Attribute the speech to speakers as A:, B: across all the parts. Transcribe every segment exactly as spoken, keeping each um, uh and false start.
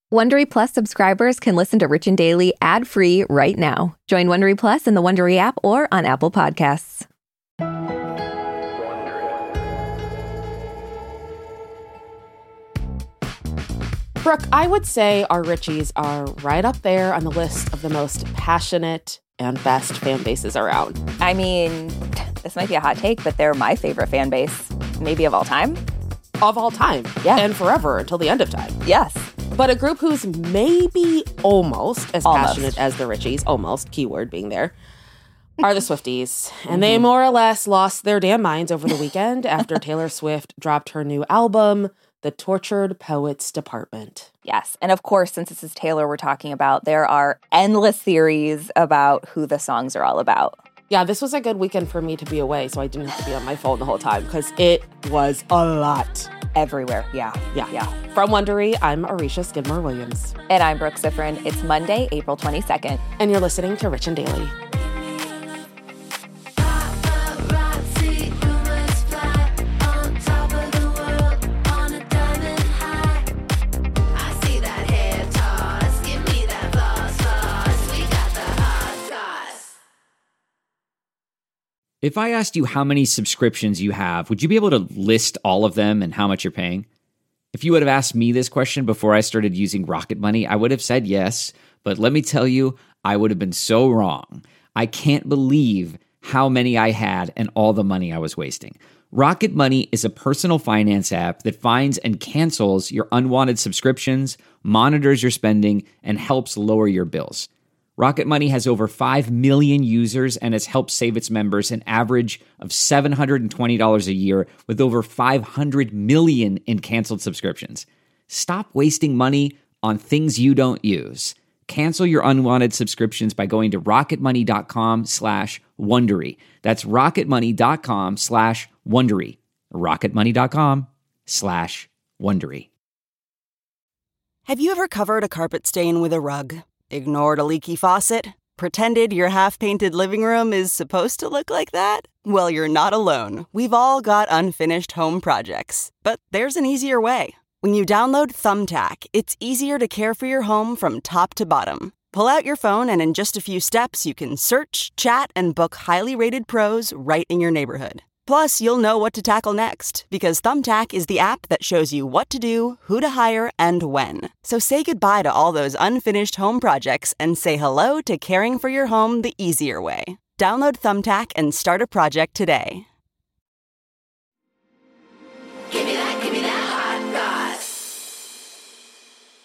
A: Wondery Plus subscribers can listen to Rich and Daily ad-free right now. Join Wondery Plus in the Wondery app or on Apple Podcasts.
B: Brooke, I would say our Richies are right up there on the list of the most passionate and best fan bases around.
C: I mean, this might be a hot take, but they're my favorite fan base, maybe of all time.
B: Of all time.
C: Yeah.
B: And forever until the end of time.
C: Yes.
B: But a group who's maybe almost as
C: almost.
B: passionate as the Richies, almost, keyword being there, are the Swifties. And mm-hmm. they more or less lost their damn minds over the weekend after Taylor Swift dropped her new album, The Tortured Poets Department.
C: Yes. And of course, since this is Taylor we're talking about, there are endless theories about who the songs are all about.
B: Yeah, this was a good weekend for me to be away, so I didn't have to be on my phone the whole time, because it was a lot.
C: Everywhere. Yeah.
B: Yeah.
C: Yeah.
B: From Wondery, I'm Arisha Skidmore-Williams.
C: And I'm Brooke Siffrin. It's Monday, April twenty-second.
B: And you're listening to Rich and Daily.
D: If I asked you how many subscriptions you have, would you be able to list all of them and how much you're paying? If you would have asked me this question before I started using Rocket Money, I would have said yes, but let me tell you, I would have been so wrong. I can't believe how many I had and all the money I was wasting. Rocket Money is a personal finance app that finds and cancels your unwanted subscriptions, monitors your spending, and helps lower your bills. Rocket Money has over five million users and has helped save its members an average of seven hundred twenty dollars a year with over five hundred million in canceled subscriptions. Stop wasting money on things you don't use. Cancel your unwanted subscriptions by going to rocketmoney.com slash Wondery. That's rocketmoney.com slash Wondery. rocketmoney.com slash Wondery.
E: Have you ever covered a carpet stain with a rug? Ignored a leaky faucet? Pretended your half-painted living room is supposed to look like that? Well, you're not alone. We've all got unfinished home projects. But there's an easier way. When you download Thumbtack, it's easier to care for your home from top to bottom. Pull out your phone and in just a few steps, you can search, chat, and book highly rated pros right in your neighborhood. Plus, you'll know what to tackle next, because Thumbtack is the app that shows you what to do, who to hire, and when. So say goodbye to all those unfinished home projects and say hello to caring for your home the easier way. Download Thumbtack and start a project today.
F: Give me that, give me that hot goss.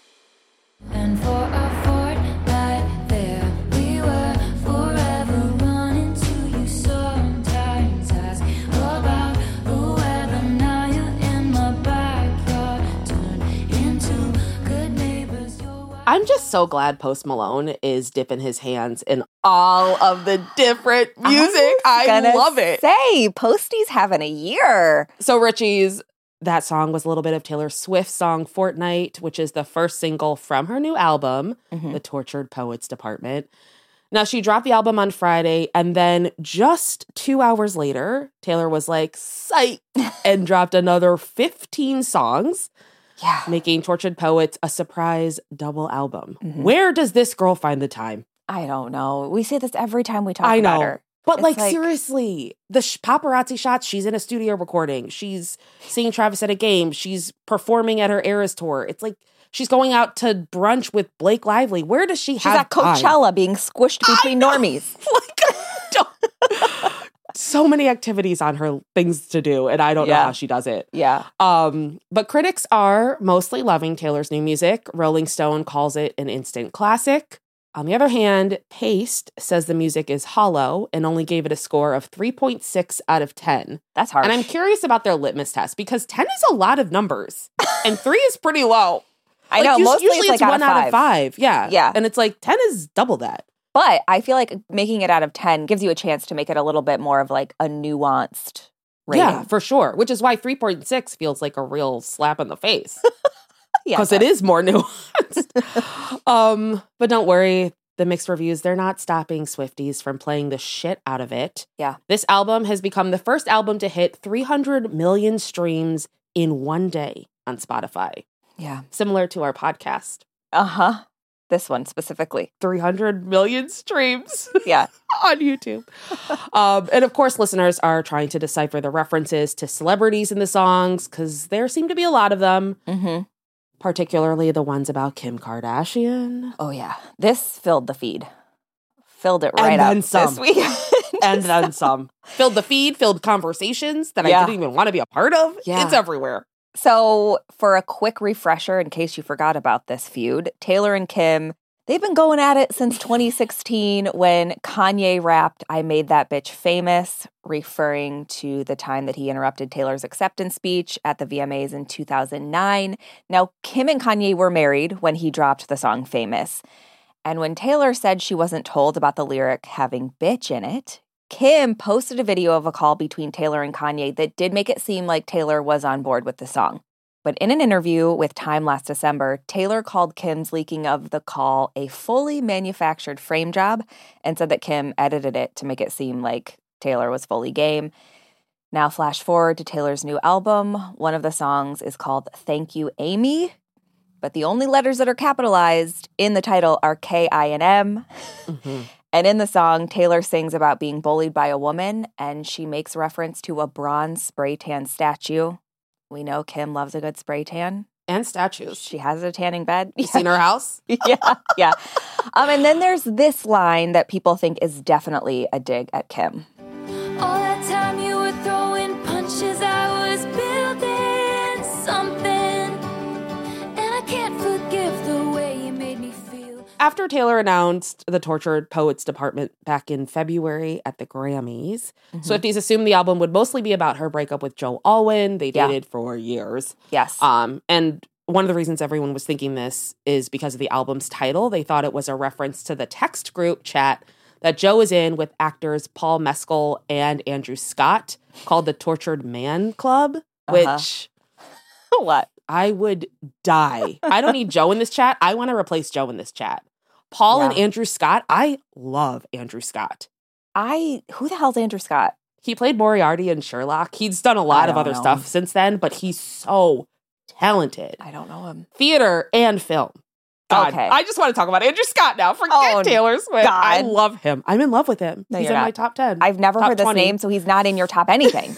F: And for a fortnight there, we were forever running to you sometimes. Ask about the weather, now you're in my backyard. Turn into good neighbors.
B: I'm just so glad Post Malone is dipping his hands in all of the different music. I, I love it.
C: Say, Posty's having a year.
B: So Richies, that song was a little bit of Taylor Swift's song Fortnight, which is the first single from her new album, mm-hmm. The Tortured Poets Department. Now, she dropped the album on Friday, and then just two hours later, Taylor was like, psych, and dropped another fifteen songs,
C: yeah,
B: making Tortured Poets a surprise double album.
C: Mm-hmm.
B: Where does this girl find the time?
C: I don't know. We say this every time we talk
B: I know.
C: about her.
B: But, like,
C: like,
B: seriously, the sh- paparazzi shots, she's in a studio recording. She's seeing Travis at a game. She's performing at her Eras tour. It's like she's going out to brunch with Blake Lively. Where does she
C: she's
B: have
C: at Coachella
B: time?
C: being squished between normies.
B: Like, so many activities on her things to do, and I don't
C: yeah.
B: know how she does it.
C: Yeah.
B: Um, but critics are mostly loving Taylor's new music. Rolling Stone calls it an instant classic. On the other hand, Paste says the music is hollow and only gave it a score of three point six out of ten.
C: That's harsh.
B: And I'm curious about their litmus test, because ten is a lot of numbers and three is pretty low.
C: I know,
B: like,
C: mostly
B: usually
C: it's
B: it's
C: like
B: one
C: out of
B: out of five. Yeah.
C: Yeah.
B: And it's like ten is double that.
C: But I feel like making it out of ten gives you a chance to make it a little bit more of like a nuanced rating.
B: Yeah, for sure. Which is why three point six feels like a real slap in the face. Because
C: yeah,
B: it is more nuanced. um, but don't worry. The mixed reviews, they're not stopping Swifties from playing the shit out of it.
C: Yeah.
B: This album has become the first album to hit three hundred million streams in one day on Spotify.
C: Yeah.
B: Similar to our podcast.
C: Uh-huh. This one specifically.
B: three hundred million streams.
C: Yeah.
B: On YouTube. um, and of course, listeners are trying to decipher the references to celebrities in the songs because there seem to be a lot of them,
C: Mm-hmm.
B: particularly the ones about Kim Kardashian.
C: Oh, yeah. This filled the feed. Filled it right
B: And
C: up
B: then some.
C: this week.
B: And then some. Filled the feed, filled conversations that
C: Yeah.
B: I didn't even want to be a part of.
C: Yeah.
B: It's everywhere.
C: So, for a quick refresher, in case you forgot about this feud, Taylor and Kim, they've been going at it since twenty sixteen when Kanye rapped, "I Made That Bitch Famous," referring to the time that he interrupted Taylor's acceptance speech at the V M As in two thousand nine. Now, Kim and Kanye were married when he dropped the song Famous. And when Taylor said she wasn't told about the lyric having bitch in it, Kim posted a video of a call between Taylor and Kanye that did make it seem like Taylor was on board with the song. But in an interview with Time last December, Taylor called Kim's leaking of the call a fully manufactured frame job and said that Kim edited it to make it seem like Taylor was fully game. Now flash forward to Taylor's new album. One of the songs is called Thank You, Amy, but the only letters that are capitalized in the title are K I and M.
B: Mm-hmm.
C: And in the song, Taylor sings about being bullied by a woman, and she makes reference to a bronze spray tan statue. We know Kim loves a good spray tan.
B: And statues.
C: She has a tanning bed.
B: You seen her house?
C: yeah, yeah. Um, and then there's this line that people think is definitely a dig at Kim.
F: All that time you were throwing punches, I was building something. And I can't forgive the way you made me feel.
B: After Taylor announced the Tortured Poets Department back in February at the Grammys,
C: Mm-hmm.
B: Swifties assumed the album would mostly be about her breakup with Joe Alwyn. They
C: Yeah.
B: dated for years.
C: Yes.
B: Um, and one of the reasons everyone was thinking this is because of the album's title. They thought it was a reference to the text group chat that Joe is in with actors Paul Mescal and Andrew Scott called the Tortured Man Club,
C: Uh-huh.
B: which
C: What?
B: I would die. I don't need Joe in this chat. I want to replace Joe in this chat. Paul and
C: Yeah.
B: Andrew Scott. I love Andrew Scott.
C: I, who the hell's Andrew Scott?
B: He played Moriarty in Sherlock. He's done a lot
C: I
B: of
C: don't
B: other
C: know
B: stuff
C: him.
B: since then, but he's so talented.
C: I don't know him.
B: Theater and film. God,
C: Okay.
B: I just want to talk about Andrew Scott now. Forget
C: Oh,
B: Taylor Swift. I
C: God.
B: love him. I'm in love with him.
C: No,
B: he's
C: you're
B: in my
C: not.
B: top ten.
C: I've never
B: Top
C: heard this
B: twenty.
C: name, so he's not in your top anything.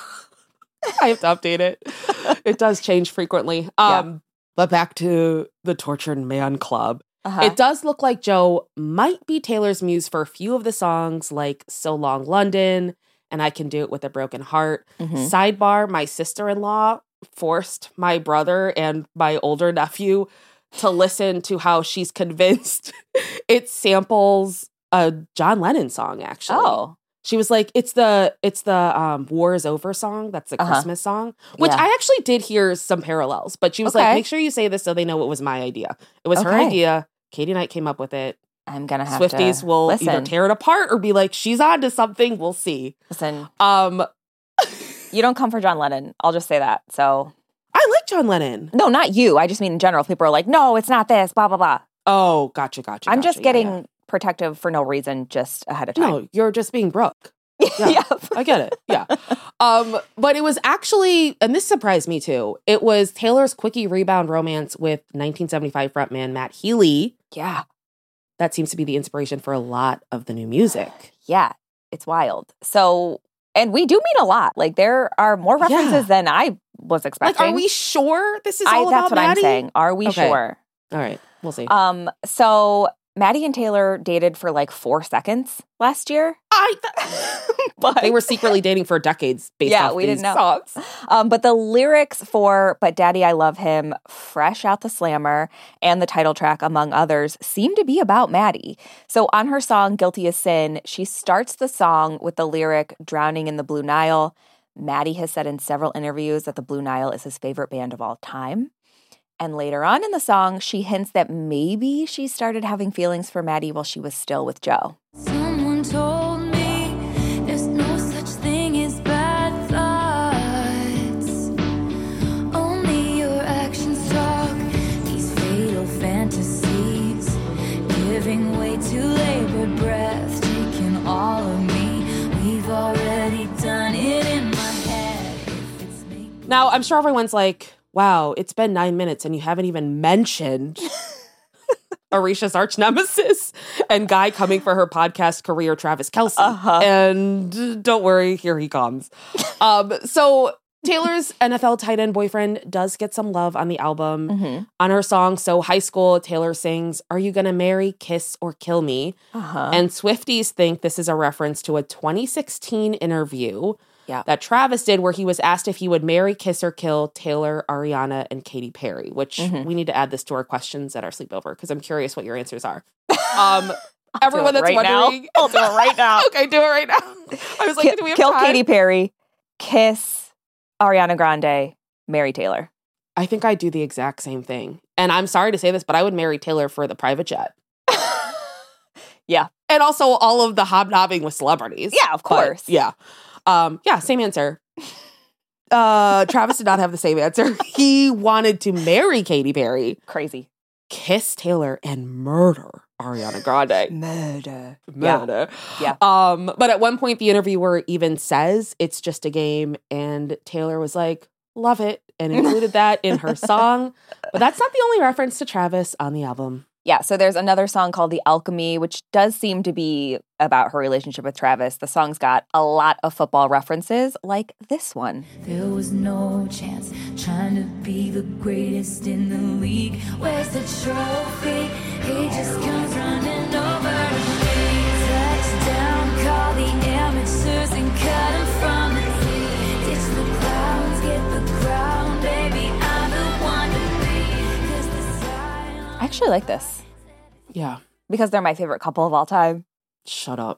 B: I have to update it. It does change frequently. Um, But back to the Tortured Man Club.
C: Uh-huh.
B: It does look like Joe might be Taylor's muse for a few of the songs, like So Long London and I Can Do It With a Broken Heart.
C: Mhm.
B: Sidebar, my sister-in-law forced my brother and my older nephew to listen to how she's convinced it samples a John Lennon song, actually.
C: Oh.
B: She was like, it's the it's the um, War is Over song. That's the
C: Uh-huh.
B: Christmas song, which
C: Yeah.
B: I actually did hear some parallels. But she was like,
C: Okay.
B: make sure you say this so they know it was my idea. It was her
C: Okay.
B: idea. Katie Knight came up with it.
C: I'm going to have
B: Swifties
C: to
B: will
C: listen.
B: either tear it apart or be like, she's on to something. We'll see.
C: Listen,
B: Um,
C: you don't come for John Lennon. I'll just say that. So,
B: I like John Lennon.
C: no, not you. I just mean in general. People are like, no, it's not this, blah, blah, blah.
B: Oh, gotcha, gotcha.
C: I'm
B: gotcha.
C: just
B: Yeah,
C: getting
B: yeah.
C: protective for no reason, just ahead of time.
B: No, you're just being Brooke. Yeah.
C: yeah.
B: I get it. Yeah. Um, but it was actually, and this surprised me too, it was Taylor's quickie rebound romance with nineteen seventy-five frontman Matt Healy.
C: Yeah.
B: That seems to be the inspiration for a lot of the new music.
C: Yeah. It's wild. So, and we do mean a lot. Like, there are more references
B: Yeah.
C: than I was expecting.
B: Like, are we sure this is
C: I,
B: all
C: that's
B: about
C: what
B: Maddie?
C: I'm saying. Are we
B: Okay.
C: sure?
B: All right. We'll see.
C: Um, so Maddie and Taylor dated for like four seconds last year.
B: I th-
C: But
B: they were secretly dating for decades based
C: Yeah,
B: off
C: we
B: these
C: didn't know.
B: songs.
C: Um, but the lyrics for But Daddy, I Love Him, Fresh Out the Slammer, and the title track, among others, seem to be about Maddie. So on her song, Guilty as Sin, she starts the song with the lyric, Drowning in the Blue Nile. Maddie has said in several interviews that the Blue Nile is his favorite band of all time. And later on in the song, she hints that maybe she started having feelings for Maddie while she was still with Joe.
F: Someone told me there's no such thing as bad thoughts. Only your actions talk. These fatal fantasies, giving way to labored breath, taking all of me. We've already done it in my head. If it's me.
B: Now, I'm sure everyone's like, wow, it's been nine minutes and you haven't even mentioned Arisha's arch nemesis, and guy coming for her podcast career, Travis Kelce.
C: Uh-huh.
B: And don't worry, here he comes. um, so Taylor's N F L tight end boyfriend does get some love on the album.
C: Mm-hmm.
B: On her song So High School, Taylor sings, "Are you gonna marry, kiss, or kill me?"
C: Uh-huh.
B: And Swifties think this is a reference to a twenty sixteen interview
C: Yeah.
B: that Travis did where he was asked if he would marry, kiss, or kill Taylor, Ariana, and Katy Perry, which
C: Mhm.
B: we need to add this to our questions at our sleepover because I'm curious what your answers are. Um, everyone
C: do it
B: that's
C: right now.
B: wondering.
C: I'll do it right now.
B: Okay, do it right now. I was like,
C: Ki-
B: do we have
C: kill
B: time?
C: Katy Perry, kiss Ariana Grande, marry Taylor.
B: I think I do the exact same thing. And I'm sorry to say this, but I would marry Taylor for the private jet.
C: Yeah.
B: And also all of the hobnobbing with celebrities.
C: Yeah, of
B: But,
C: course.
B: yeah. Um, yeah, same answer. Uh, Travis did not have the same answer. He wanted to marry Katy Perry,
C: Crazy.
B: kiss Taylor, and murder Ariana Grande.
C: Murder.
B: Murder.
C: Yeah.
B: Um, but at one point, the interviewer even says it's just a game, and Taylor was like, "Love it," and included that in her song. But that's not the only reference to Travis on the album.
C: Yeah, so there's another song called The Alchemy, which does seem to be about her relationship with Travis. The song's got a lot of football references, like this one.
F: There was no chance trying to be the greatest in the league. Where's the trophy? He just comes running over to me. Touchdown, call the amateurs and cut him from the tee. Ditch the clouds, get the crown, baby, I'm the one to be. 'Cause the silence-
C: I actually like this
B: Yeah.
C: because they're my favorite couple of all time.
B: Shut up.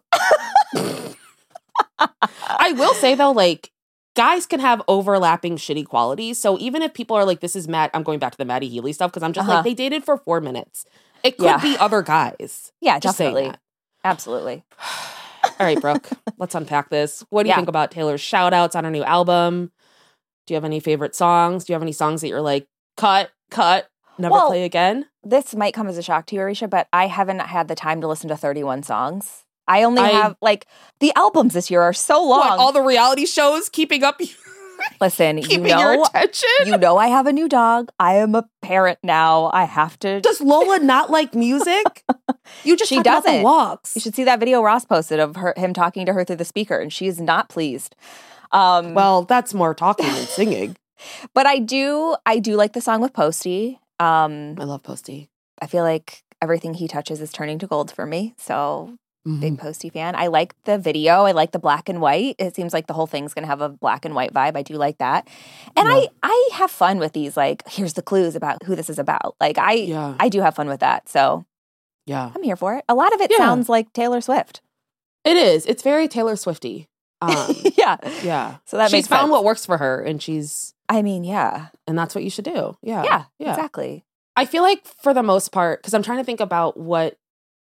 B: I will say though, like, guys can have overlapping shitty qualities. So even if people are like, this is Matt, I'm going back to the Maddie Healy stuff because I'm just
C: Uh-huh.
B: like, they dated for four minutes. It could
C: Yeah.
B: be other guys.
C: Yeah,
B: Just saying
C: definitely.
B: that.
C: Absolutely.
B: All right, Brooke, let's unpack this. What do you
C: Yeah.
B: think about Taylor's shout outs on her new album? Do you have any favorite songs? Do you have any songs that you're like, cut, cut, never
C: Well,
B: play again?
C: This might come as a shock to you, Arisha, but I haven't had the time to listen to thirty-one songs. I only
B: I-
C: have, like, the albums this year are so long.
B: What, all the reality shows keeping up,
C: Listen, you
B: keeping your
C: know,
B: attention?
C: you know I have a new dog. I am a parent now. I have to.
B: Does Lola not like music? You just
C: She
B: talked about the
C: doesn't.
B: walks.
C: You should see that video Ross posted of her him talking to her through the speaker, and she is not pleased. Um,
B: Well, that's more talking than singing.
C: but I do, I do like the song with Posty. Um,
B: I love Posty.
C: I feel like everything he touches is turning to gold for me. So
B: Mm-hmm.
C: big Posty fan. I like the video. I like the black and white. It seems like the whole thing's gonna have a black and white vibe. I do like that, and
B: Yeah.
C: I I have fun with these. Like, here's the clues about who this is about. Like, I
B: Yeah.
C: I do have fun with that. So
B: Yeah.
C: I'm here for it. A lot of it
B: Yeah.
C: sounds like Taylor Swift.
B: It is. It's very Taylor Swifty. Um,
C: yeah.
B: yeah.
C: So that
B: she's
C: makes
B: found
C: sense.
B: what works for her, and she's
C: I mean, yeah,
B: and that's what you should do. Yeah.
C: yeah,
B: Yeah.
C: exactly.
B: I feel like for the most part, because I'm trying to think about what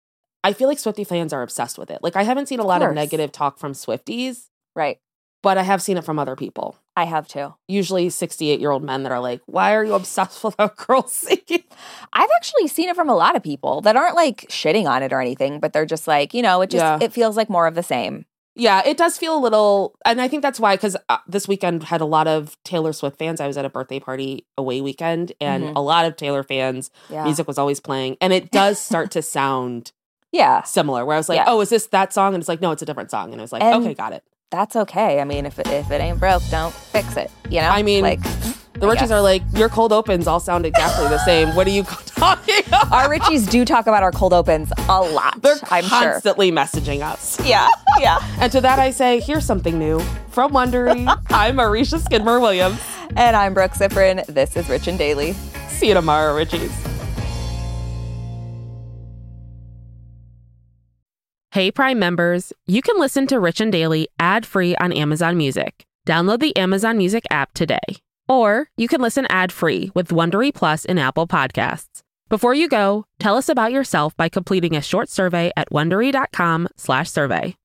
B: I feel like Swiftie fans are obsessed with it. Like I haven't seen a
C: Of
B: lot of
C: course.
B: negative talk from Swifties,
C: Right.
B: but I have seen it from other people.
C: I have too.
B: Usually sixty-eight year old men that are like, why are you obsessed with a girl singing?
C: I've actually seen it from a lot of people that aren't like shitting on it or anything, but they're just like, you know, it just
B: Yeah.
C: it feels like more of the same.
B: Yeah, it does feel a little, and I think that's why, because uh, this weekend had a lot of Taylor Swift fans. I was at a birthday party away weekend, and
C: Mhm.
B: a lot of Taylor fans.
C: Yeah.
B: Music was always playing, and it does start to sound
C: Yeah.
B: similar. Where I was like,
C: Yeah.
B: "Oh, is this that song?" And it's like, "No, it's a different song." And I was like,
C: And-
B: "Okay, got it."
C: That's okay. I mean, if it, if it ain't broke, don't fix it. You know?
B: I mean,
C: like
B: The
C: I
B: Richies
C: guess.
B: are like, "Your cold opens all sound exactly the same." What are you talking about?
C: Our Richies do talk about our cold opens a lot.
B: They're
C: I'm sure.
B: constantly messaging us.
C: Yeah. Yeah.
B: And to that, I say, "Here's something new from Wondery." I'm Arisha Skidmore Williams.
C: And I'm Brooke Sifrin. This is Rich and Daily.
B: See you tomorrow, Richies. Hey, Prime members, you can listen to Rich and Daily ad-free on Amazon Music. Download the Amazon Music app today. Or you can listen ad-free with Wondery Plus in Apple Podcasts. Before you go, tell us about yourself by completing a short survey at Wondery.com slash survey.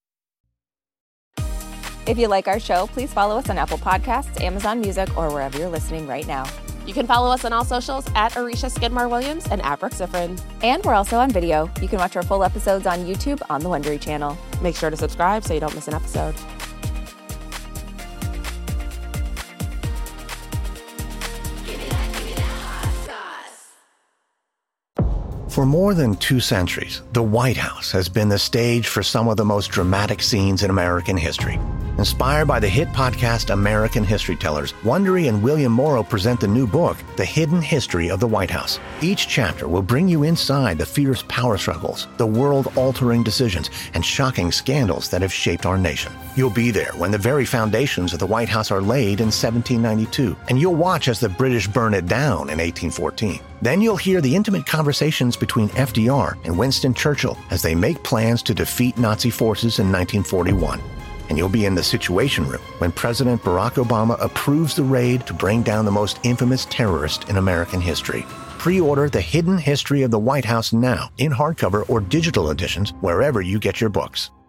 C: If you like our show, please follow us on Apple Podcasts, Amazon Music, or wherever you're listening right now.
B: You can follow us on all socials at Arisha Skidmore Williams and at Brooke Sifrin.
C: And we're also on video. You can watch our full episodes on YouTube on the Wondery channel.
B: Make sure to subscribe so you don't miss an episode.
G: For more than two centuries, the White House has been the stage for some of the most dramatic scenes in American history. Inspired by the hit podcast American History Tellers, Wondery and William Morrow present the new book, The Hidden History of the White House. Each chapter will bring you inside the fierce power struggles, the world-altering decisions, and shocking scandals that have shaped our nation. You'll be there when the very foundations of the White House are laid in seventeen ninety-two, and you'll watch as the British burn it down in eighteen fourteen. Then you'll hear the intimate conversations between F D R and Winston Churchill as they make plans to defeat Nazi forces in nineteen forty-one. And you'll be in the Situation Room when President Barack Obama approves the raid to bring down the most infamous terrorist in American history. Pre-order The Hidden History of the White House now in hardcover or digital editions wherever you get your books.